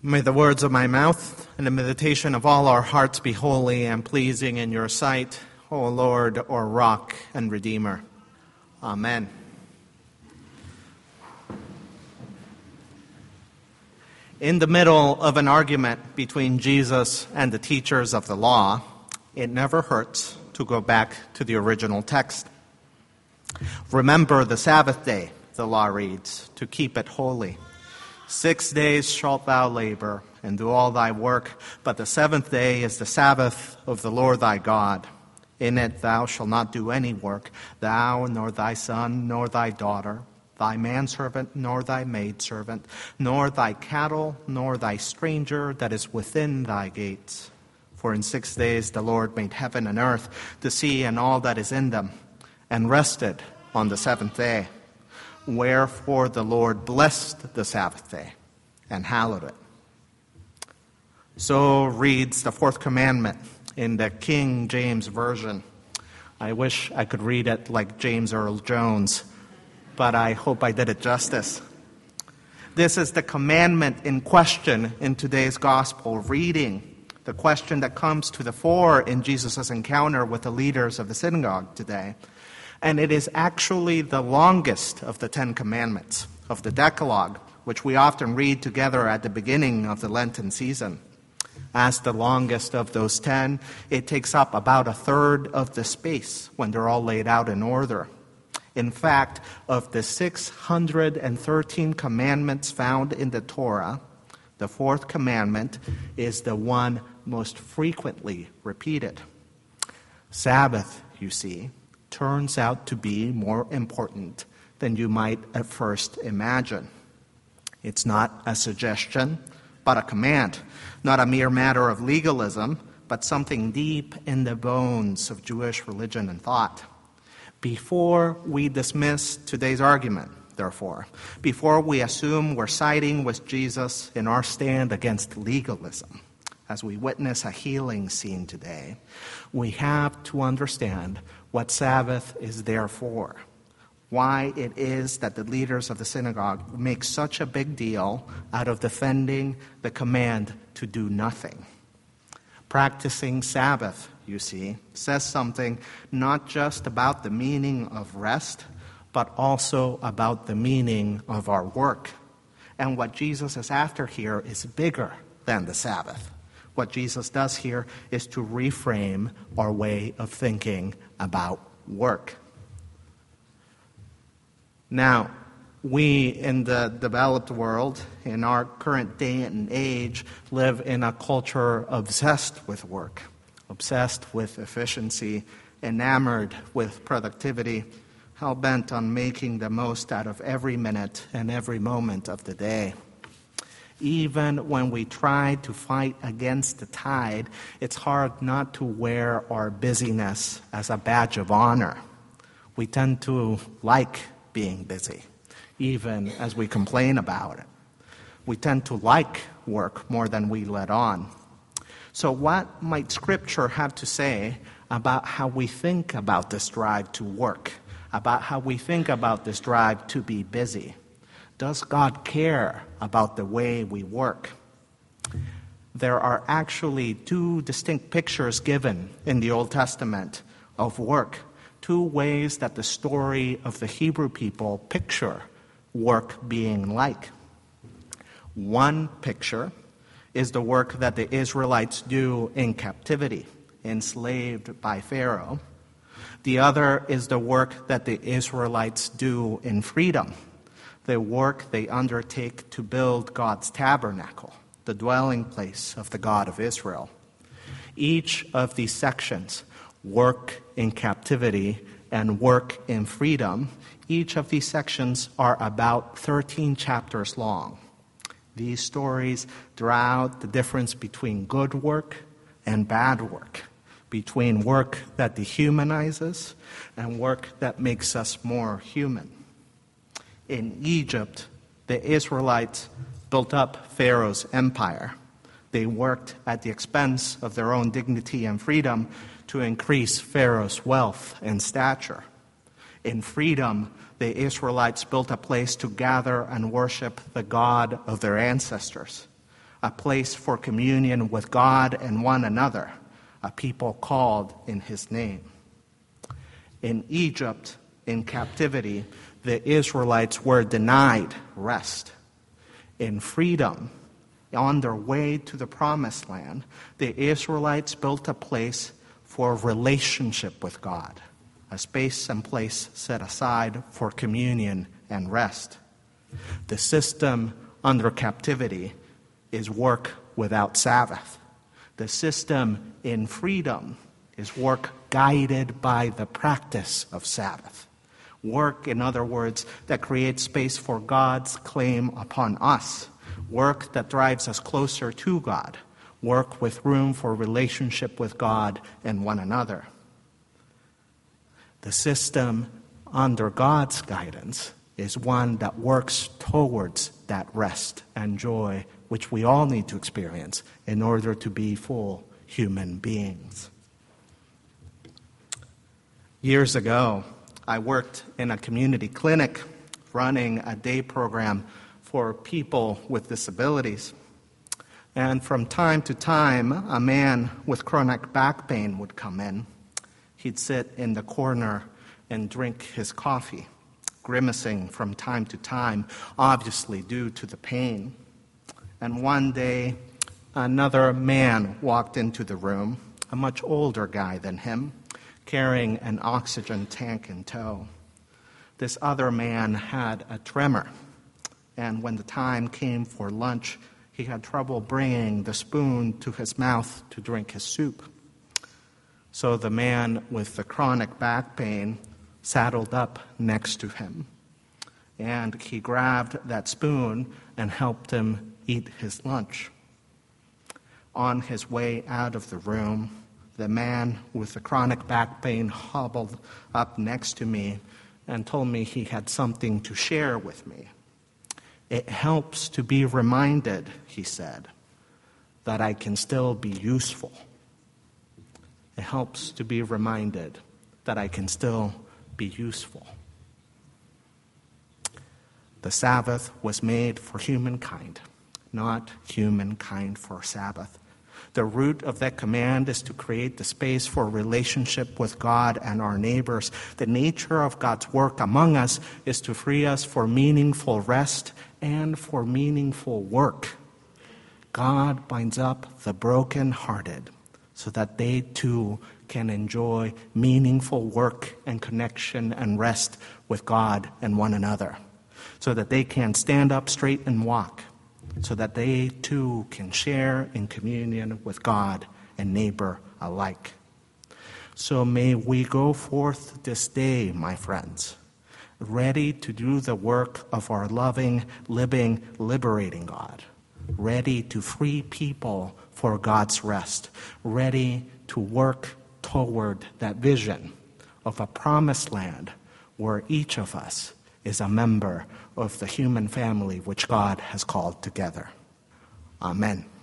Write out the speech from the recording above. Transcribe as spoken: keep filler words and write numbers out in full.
May the words of my mouth and the meditation of all our hearts be holy and pleasing in your sight, O Lord, our rock and redeemer. Amen. In the middle of an argument between Jesus and the teachers of the law, it never hurts to go back to the original text. Remember the Sabbath day, the law reads, to keep it holy. Six days shalt thou labor and do all thy work, but the seventh day is the Sabbath of the Lord thy God. In it thou shalt not do any work, thou, nor thy son, nor thy daughter, thy manservant, nor thy maidservant, nor thy cattle, nor thy stranger that is within thy gates. For in six days the Lord made heaven and earth, the sea and all that is in them, and rested on the seventh day. Wherefore the Lord blessed the Sabbath day and hallowed it. So reads the fourth commandment in the King James Version. I wish I could read it like James Earl Jones, but I hope I did it justice. This is the commandment in question in today's gospel reading, the question that comes to the fore in Jesus' encounter with the leaders of the synagogue today. And it is actually the longest of the Ten Commandments, of the Decalogue, which we often read together at the beginning of the Lenten season. As the longest of those ten, it takes up about a third of the space when they're all laid out in order. In fact, of the six hundred thirteen commandments found in the Torah, the fourth commandment is the one most frequently repeated. Sabbath, you see, turns out to be more important than you might at first imagine. It's not a suggestion, but a command, not a mere matter of legalism, but something deep in the bones of Jewish religion and thought. Before we dismiss today's argument, therefore, before we assume we're siding with Jesus in our stand against legalism, as we witness a healing scene today, we have to understand what Sabbath is there for, why it is that the leaders of the synagogue make such a big deal out of defending the command to do nothing. Practicing Sabbath, you see, says something not just about the meaning of rest, but also about the meaning of our work. And what Jesus is after here is bigger than the Sabbath. What Jesus does here is to reframe our way of thinking about work. Now, we in the developed world, in our current day and age, live in a culture obsessed with work, obsessed with efficiency, enamored with productivity, hell-bent on making the most out of every minute and every moment of the day. Even when we try to fight against the tide, it's hard not to wear our busyness as a badge of honor. We tend to like being busy, even as we complain about it. We tend to like work more than we let on. So what might Scripture have to say about how we think about this drive to work, about how we think about this drive to be busy? Does God care about the way we work? There are actually two distinct pictures given in the Old Testament of work, two ways that the story of the Hebrew people picture work being like. One picture is the work that the Israelites do in captivity, enslaved by Pharaoh. The other is the work that the Israelites do in freedom, the work they undertake to build God's tabernacle, the dwelling place of the God of Israel. Each of these sections, work in captivity and work in freedom, each of these sections are about thirteen chapters long. These stories draw out the difference between good work and bad work, between work that dehumanizes and work that makes us more human. In Egypt, the Israelites built up Pharaoh's empire. They worked at the expense of their own dignity and freedom to increase Pharaoh's wealth and stature. In freedom, the Israelites built a place to gather and worship the God of their ancestors, a place for communion with God and one another, a people called in his name. In Egypt, in captivity, the Israelites were denied rest. In freedom, on their way to the promised land, the Israelites built a place for relationship with God, a space and place set aside for communion and rest. The system under captivity is work without Sabbath. The system in freedom is work guided by the practice of Sabbath. Work, in other words, that creates space for God's claim upon us. Work that drives us closer to God. Work with room for relationship with God and one another. The system under God's guidance is one that works towards that rest and joy which we all need to experience in order to be full human beings. Years ago, I worked in a community clinic running a day program for people with disabilities. And from time to time, a man with chronic back pain would come in. He'd sit in the corner and drink his coffee, grimacing from time to time, obviously due to the pain. And one day, another man walked into the room, a much older guy than him, carrying an oxygen tank in tow. This other man had a tremor, and when the time came for lunch, he had trouble bringing the spoon to his mouth to drink his soup. So the man with the chronic back pain saddled up next to him, and he grabbed that spoon and helped him eat his lunch. On his way out of the room, the man with the chronic back pain hobbled up next to me and told me he had something to share with me. It helps to be reminded, he said, that I can still be useful. It helps to be reminded that I can still be useful. The Sabbath was made for humankind, not humankind for Sabbath. The root of that command is to create the space for relationship with God and our neighbors. The nature of God's work among us is to free us for meaningful rest and for meaningful work. God binds up the brokenhearted so that they too can enjoy meaningful work and connection and rest with God and one another, so that they can stand up straight and walk, so that they too can share in communion with God and neighbor alike. So may we go forth this day, my friends, ready to do the work of our loving, living, liberating God, ready to free people for God's rest, ready to work toward that vision of a promised land where each of us is a member of the human family which God has called together. Amen.